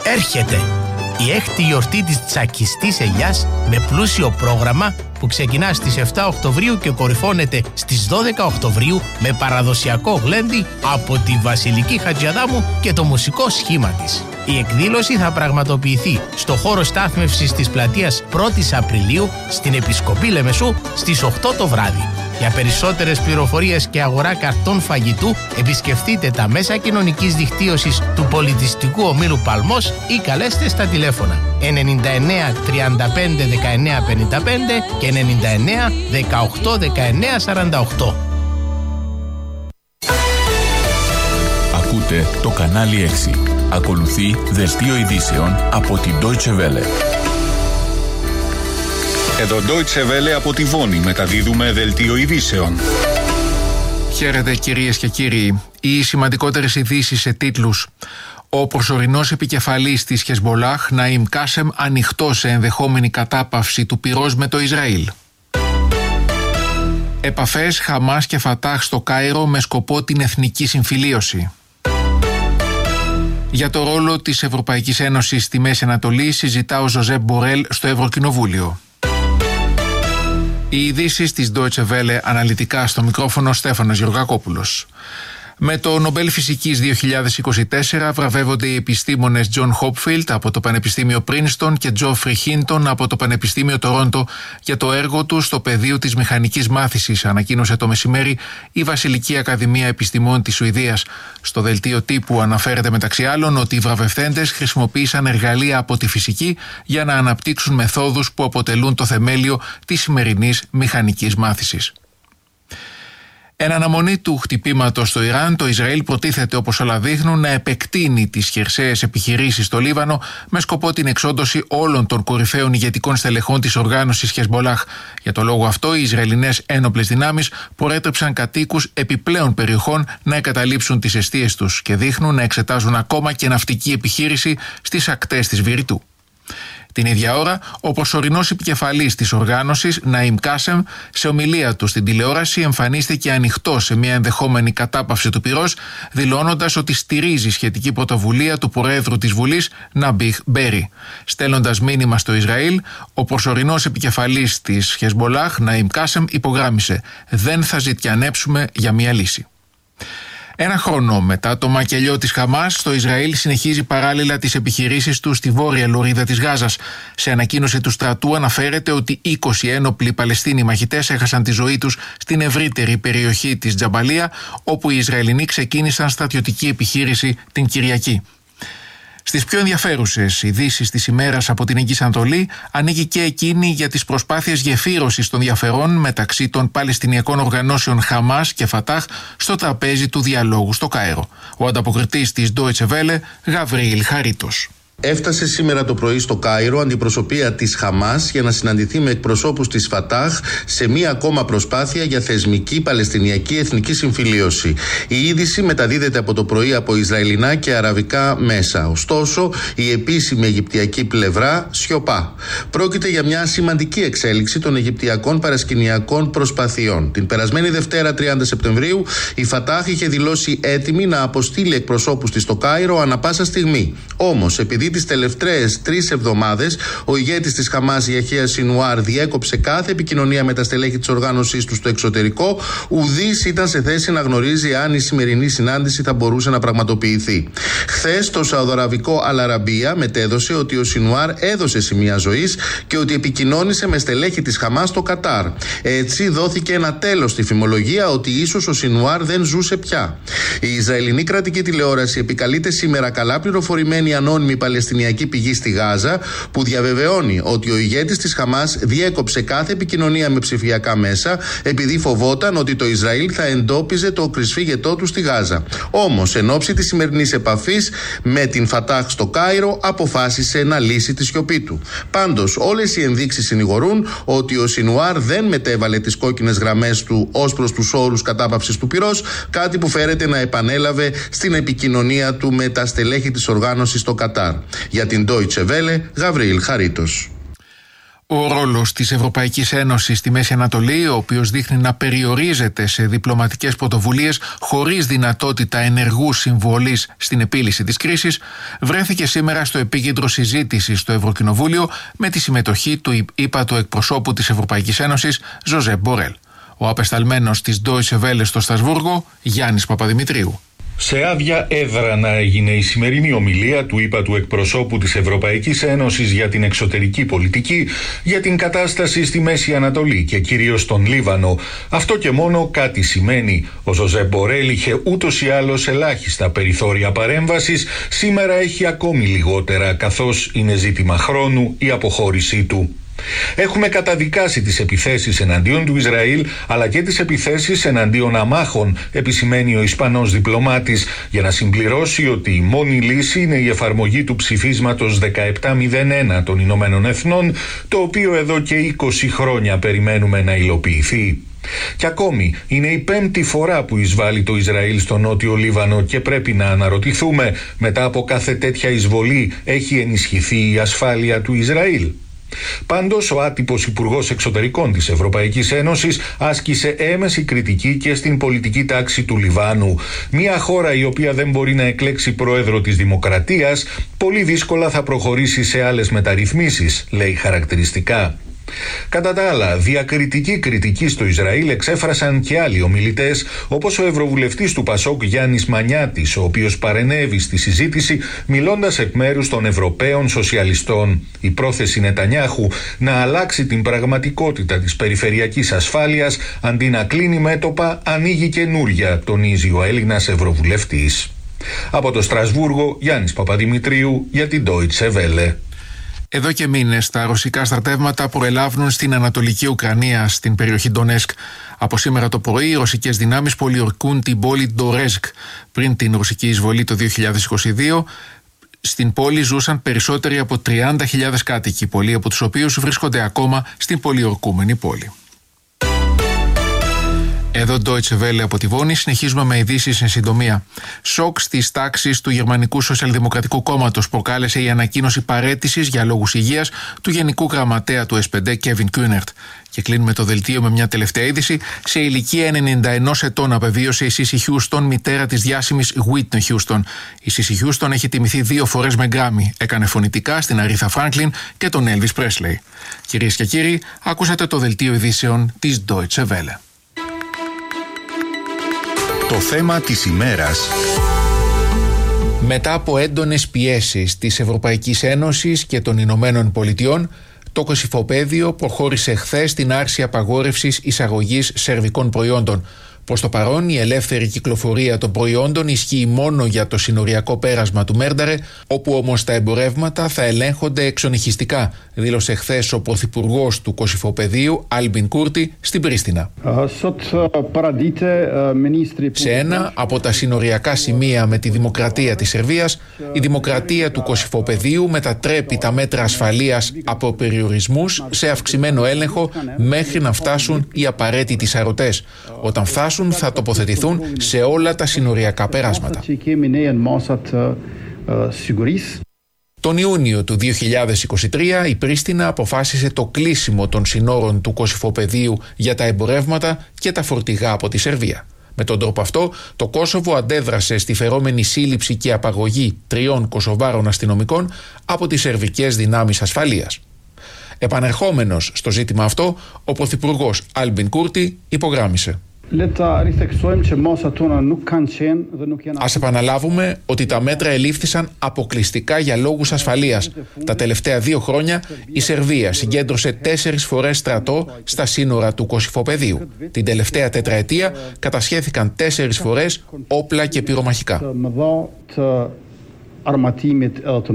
Έρχεται η έκτη γιορτή της τσακιστής ελιάς με πλούσιο πρόγραμμα που ξεκινά στις 7 Οκτωβρίου και κορυφώνεται στις 12 Οκτωβρίου με παραδοσιακό γλέντι από τη Βασιλική Χατζιαδάμου και το μουσικό σχήμα της. Η εκδήλωση θα πραγματοποιηθεί στο χώρο στάθμευσης της πλατείας 1ης Απριλίου στην Επισκοπή Λεμεσού στις 8 το βράδυ. Για περισσότερες πληροφορίες και αγορά καρτών φαγητού επισκεφτείτε τα μέσα κοινωνικής δικτύωσης του Πολιτιστικού Ομίλου Παλμός ή καλέστε στα τηλέφωνα 99 35 19 55 και 99 18 19 48. Ακούτε το κανάλι 6. Ακολουθεί δελτίο ειδήσεων από την Deutsche Welle. Εδώ Deutsche Welle από τη Βόνη μεταδίδουμε δελτίο ειδήσεων. Χαίρετε κυρίες και κύριοι. Οι σημαντικότερες ειδήσεις σε τίτλους. Ο προσωρινός επικεφαλής της Χεσμπολάχ, Ναΐμ Κάσεμ, ανοιχτό σε ενδεχόμενη κατάπαυση του πυρός με το Ισραήλ. Επαφές Χαμάς και Φατάχ στο Κάιρο με σκοπό την εθνική συμφιλίωση. Για το ρόλο της Ευρωπαϊκής Ένωσης στη Μέση Ανατολή συζητά ο Ζωζέπ Μπορέλ στο Ευρωκοινοβούλιο. Οι ειδήσεις της Deutsche Welle, αναλυτικά στο μικρόφωνο Στέφανος Γεωργακόπουλος. Με το Νομπέλ Φυσικής 2024 βραβεύονται οι επιστήμονες Τζον Χόπφιλτ από το Πανεπιστήμιο Πρίνστον και Τζόφρι Χίντον από το Πανεπιστήμιο Τορόντο για το έργο τους στο πεδίο της μηχανικής μάθησης, ανακοίνωσε το μεσημέρι η Βασιλική Ακαδημία Επιστημών της Σουηδίας. Στο δελτίο τύπου αναφέρεται μεταξύ άλλων ότι οι βραβευθέντες χρησιμοποίησαν εργαλεία από τη φυσική για να αναπτύξουν μεθόδους που αποτελούν το θεμέλιο της σημερινής μηχανικής μάθησης. Εν αναμονή του χτυπήματος στο Ιράν, το Ισραήλ προτίθεται, όπως όλα δείχνουν, να επεκτείνει τις χερσαίες επιχειρήσεις στο Λίβανο με σκοπό την εξόντωση όλων των κορυφαίων ηγετικών στελεχών της οργάνωσης Χεσμπολάχ. Για το λόγο αυτό, οι Ισραηλινές ένοπλες δυνάμεις προέτρεψαν κατοίκους επιπλέον περιοχών να εγκαταλείψουν τις εστίες τους και δείχνουν να εξετάζουν ακόμα και ναυτική επιχείρηση στις ακτές της Βηρητού. Την ίδια ώρα, ο προσωρινός επικεφαλής της οργάνωσης, Ναΐμ Κάσεμ, σε ομιλία του στην τηλεόραση εμφανίστηκε ανοιχτό σε μια ενδεχόμενη κατάπαυση του πυρός, δηλώνοντας ότι στηρίζει σχετική πρωτοβουλία του Προέδρου της Βουλής, Ναμπίχ Μπέρι. Στέλνοντας μήνυμα στο Ισραήλ, ο προσωρινός επικεφαλής της Χεσμπολάχ, Ναΐμ Κάσεμ, υπογράμμισε «Δεν θα ζητιανέψουμε για μια λύση». Ένα χρόνο μετά το μακελιό της Χαμάς, το Ισραήλ συνεχίζει παράλληλα τις επιχειρήσεις του στη βόρεια λωρίδα της Γάζας. Σε ανακοίνωση του στρατού αναφέρεται ότι 20 ένοπλοι Παλαιστίνοι μαχητές έχασαν τη ζωή τους στην ευρύτερη περιοχή της Τζαμπαλία, όπου οι Ισραηλινοί ξεκίνησαν στρατιωτική επιχείρηση την Κυριακή. Στις πιο ενδιαφέρουσες ειδήσεις της ημέρας από την Εγγύης Ανατολή ανήκει και εκείνη για τις προσπάθειες γεφύρωσης των διαφερών μεταξύ των Παλαιστινιακών οργανώσεων Χαμάς και Φατάχ στο τραπέζι του διαλόγου στο Κάιρο. Ο ανταποκριτής της Deutsche Welle, Γαβρίλ Χαρίτος. Έφτασε σήμερα το πρωί στο Κάιρο αντιπροσωπεία της Χαμάς για να συναντηθεί με εκπροσώπους της Φατάχ σε μία ακόμα προσπάθεια για θεσμική Παλαιστινιακή εθνική συμφιλίωση. Η είδηση μεταδίδεται από το πρωί από Ισραηλινά και αραβικά μέσα. Ωστόσο, η επίσημη Αιγυπτιακή πλευρά σιωπά. Πρόκειται για μια σημαντική εξέλιξη των Αιγυπτιακών παρασκηνιακών προσπαθειών. Την περασμένη Δευτέρα 30 Σεπτεμβρίου, η Φατάχ είχε δηλώσει έτοιμη να αποστείλει εκπροσώπους της στο Κάιρο ανα πάσα στιγμή. Όμως, επειδή τις τελευταίες 3 εβδομάδες ο ηγέτης της Χαμάς, Γιαχία Σινουάρ, διέκοψε κάθε επικοινωνία με τα στελέχη της οργάνωσής του στο εξωτερικό, ουδής ήταν σε θέση να γνωρίζει αν η σημερινή συνάντηση θα μπορούσε να πραγματοποιηθεί. Χθες το Σαουδαραβικό Αλαραμπία μετέδωσε ότι ο Σινουάρ έδωσε σημεία ζωής και ότι επικοινώνησε με στελέχη της Χαμάς στο Κατάρ. Έτσι δόθηκε ένα τέλος στη φημολογία ότι ίσως ο Σινουάρ δεν ζούσε πια. Η Ισραηλινή κρατική τηλεόραση επικαλείται σήμερα καλά πληροφορημένη ανώνυμη Παλαιστινιακή πηγή στη Γάζα, που διαβεβαιώνει ότι ο ηγέτης της Χαμάς διέκοψε κάθε επικοινωνία με ψηφιακά μέσα επειδή φοβόταν ότι το Ισραήλ θα εντόπιζε το κρυσφύγετό του στη Γάζα. Όμως, εν ώψη της σημερινής επαφής με την Φατάχ στο Κάιρο, αποφάσισε να λύσει τη σιωπή του. Πάντως, όλες οι ενδείξεις συνηγορούν ότι ο Σινουάρ δεν μετέβαλε τις κόκκινες γραμμές του ως προς τους όρους κατάπαυσης του πυρός, κάτι που φέρεται να επανέλαβε στην επικοινωνία του με τα στελέχη της οργάνωσης στο Κατάρ. Για την Deutsche Welle, Γαβρίλ Χαρίτος. Ο ρόλος της Ευρωπαϊκής Ένωσης στη Μέση Ανατολή, ο οποίος δείχνει να περιορίζεται σε διπλωματικές πρωτοβουλίες χωρίς δυνατότητα ενεργούς συμβολής στην επίλυση της κρίσης, βρέθηκε σήμερα στο επίκεντρο συζήτησης στο Ευρωκοινοβούλιο με τη συμμετοχή του ύπατου εκπροσώπου της Ευρωπαϊκής Ένωσης, Ζωζέπ Μπορέλ. Ο απεσταλμένος της Deutsche Welle στο Στρασβούργο, Γιάννης Παπαδημητρίου. Σε άδεια έδρανα έγινε η σημερινή ομιλία του ύπατου εκπροσώπου της Ευρωπαϊκής Ένωσης για την εξωτερική πολιτική, για την κατάσταση στη Μέση Ανατολή και κυρίως στον Λίβανο. Αυτό και μόνο κάτι σημαίνει. Ο Ζωζέπ Μπορέλ είχε ούτως ή άλλως ελάχιστα περιθώρια παρέμβασης, σήμερα έχει ακόμη λιγότερα, καθώς είναι ζήτημα χρόνου η αποχώρησή του. Έχουμε καταδικάσει τις επιθέσεις εναντίον του Ισραήλ, αλλά και τις επιθέσεις εναντίον αμάχων, επισημαίνει ο Ισπανός διπλωμάτης, για να συμπληρώσει ότι η μόνη λύση είναι η εφαρμογή του ψηφίσματος 1701 των Ηνωμένων Εθνών, το οποίο εδώ και 20 χρόνια περιμένουμε να υλοποιηθεί. Και ακόμη, είναι η 5η φορά που εισβάλλει το Ισραήλ στο νότιο Λίβανο και πρέπει να αναρωτηθούμε, μετά από κάθε τέτοια εισβολή έχει ενισχυθεί η ασφάλεια του Ισραήλ? Πάντως, ο άτυπος Υπουργός Εξωτερικών της Ευρωπαϊκής Ένωσης άσκησε έμεση κριτική και στην πολιτική τάξη του Λιβάνου. Μια χώρα η οποία δεν μπορεί να εκλέξει πρόεδρο της Δημοκρατίας, πολύ δύσκολα θα προχωρήσει σε άλλες μεταρρυθμίσεις, λέει χαρακτηριστικά. Κατά τα άλλα, διακριτική κριτική στο Ισραήλ εξέφρασαν και άλλοι ομιλητές, όπως ο Ευρωβουλευτής του Πασόκ Γιάννης Μανιάτης, ο οποίος παρενέβη στη συζήτηση μιλώντας εκ μέρους των Ευρωπαίων Σοσιαλιστών. Η πρόθεση Νετανιάχου να αλλάξει την πραγματικότητα της περιφερειακής ασφάλειας αντί να κλείνει μέτωπα ανοίγει καινούρια, τονίζει ο Έλληνας Ευρωβουλευτής. Από το Στρασβούργο, Γιάννης Παπαδημητρίου για την Deutsche Welle. Εδώ και μήνες τα ρωσικά στρατεύματα προελάβουν στην Ανατολική Ουκρανία, στην περιοχή Ντονέσκ. Από σήμερα το πρωί, οι ρωσικές δυνάμεις πολιορκούν την πόλη Ντορέσκ. Πριν την ρωσική εισβολή το 2022, στην πόλη ζούσαν περισσότεροι από 30.000 κάτοικοι, πολλοί από τους οποίους βρίσκονται ακόμα στην πολιορκούμενη πόλη. Εδώ Deutsche Welle από τη Βόνη, συνεχίζουμε με ειδήσεις εν συντομία. Σοκ στις τάξεις του Γερμανικού Σοσιαλδημοκρατικού Κόμματος προκάλεσε η ανακοίνωση παραίτησης για λόγους υγείας του Γενικού Γραμματέα του SPD, Κέβιν Κιούνερτ. Και κλείνουμε το δελτίο με μια τελευταία είδηση. Σε ηλικία 91 ετών απεβίωσε η Σίσι Χιούστον, μητέρα της διάσημης Whitney Χιούστον. Η Σίσι Χιούστον έχει τιμηθεί 2 φορές με Γκράμι. Έκανε φωνητικά στην Αρίθα Φράνκλιν και τον Έλβις Πρέσλεϊ. Κυρίες και κύριοι, ακούσατε το δελτίο ειδήσεων της Deutsche Welle. Το θέμα της ημέρας. Μετά από έντονες πιέσεις της Ευρωπαϊκής Ένωσης και των Ηνωμένων Πολιτειών, το Κωσυφοπαίδιο προχώρησε χθες στην άρση απαγόρευσης εισαγωγής σερβικών προϊόντων. Προς το παρόν, η ελεύθερη κυκλοφορία των προϊόντων ισχύει μόνο για το συνοριακό πέρασμα του Μέρνταρε, όπου όμως τα εμπορεύματα θα ελέγχονται εξονυχιστικά, δήλωσε χθες ο πρωθυπουργός του Κωσυφοπαιδίου, Άλμπιν Κούρτι, στην Πρίστινα. Σε ένα από τα συνοριακά σημεία με τη Δημοκρατία της Σερβίας, η Δημοκρατία του Κωσυφοπαιδίου μετατρέπει τα μέτρα ασφαλείας από περιορισμούς σε αυξημένο έλεγχο μέχρι να φτάσουν οι απαραίτητοι σαρωτές. Όταν φτάσουν, θα τοποθετηθούν σε όλα τα συνοριακά περάσματα. Τον Ιούνιο του 2023 η Πρίστινα αποφάσισε το κλείσιμο των συνόρων του Κωσυφοπαιδίου για τα εμπορεύματα και τα φορτηγά από τη Σερβία. Με τον τρόπο αυτό, το Κόσοβο αντέδρασε στη φερόμενη σύλληψη και απαγωγή 3 Κωσοβάρων αστυνομικών από τις σερβικές δυνάμεις ασφαλείας. Επανερχόμενος στο ζήτημα αυτό, ο πρωθυπουργός Άλμπιν Κούρτι υπογράμμισε: Ας επαναλάβουμε ότι τα μέτρα ελήφθησαν αποκλειστικά για λόγους ασφαλείας. Τα τελευταία 2 χρόνια η Σερβία συγκέντρωσε 4 φορές στρατό στα σύνορα του Κωσυφοπαιδίου. Την τελευταία τετραετία κατασχέθηκαν 4 φορές όπλα και πυρομαχικά.